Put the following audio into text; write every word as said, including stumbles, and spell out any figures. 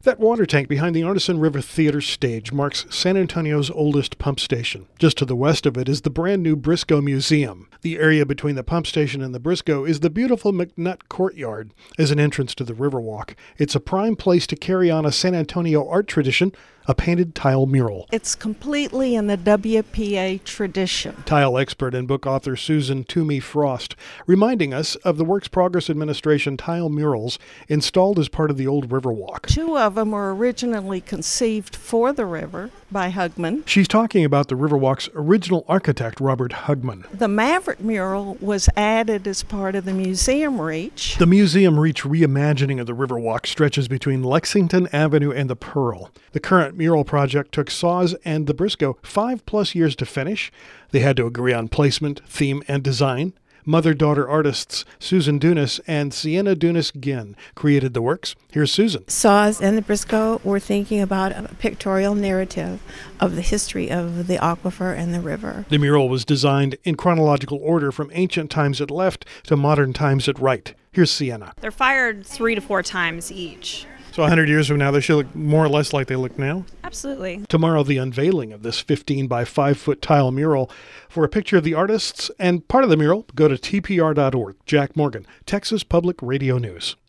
That water tank behind the Arneson River Theater stage marks San Antonio's oldest pump station. Just to the west of it is the brand new Briscoe Museum. The area between the pump station and the Briscoe is the beautiful McNutt Courtyard as an entrance to the Riverwalk. It's a prime place to carry on a San Antonio art tradition, a painted tile mural. It's completely in the W P A tradition. Tile expert and book author Susan Toomey Frost, reminding us of the Works Progress Administration tile murals installed as part of the old Riverwalk. Two of them were originally conceived for the river by Hugman. She's talking about the Riverwalk's original architect, Robert Hugman. The Maverick mural was added as part of the Museum Reach. The Museum Reach reimagining of the Riverwalk stretches between Lexington Avenue and the Pearl. The current mural project took Saws and the Briscoe five plus years to finish. They had to agree on placement, theme, and design. Mother-daughter artists Susan Dunas and Sienna Dunas-Ginn created the works. Here's Susan. Saws and the Briscoe were thinking about a pictorial narrative of the history of the aquifer and the river. The mural was designed in chronological order from ancient times at left to modern times at right. Here's Sienna. They're fired three to four times each. So one hundred years from now, they should look more or less like they look now? Absolutely. Tomorrow, the unveiling of this fifteen by five foot tile mural. For a picture of the artists and part of the mural, go to T P R dot org. Jack Morgan, Texas Public Radio News.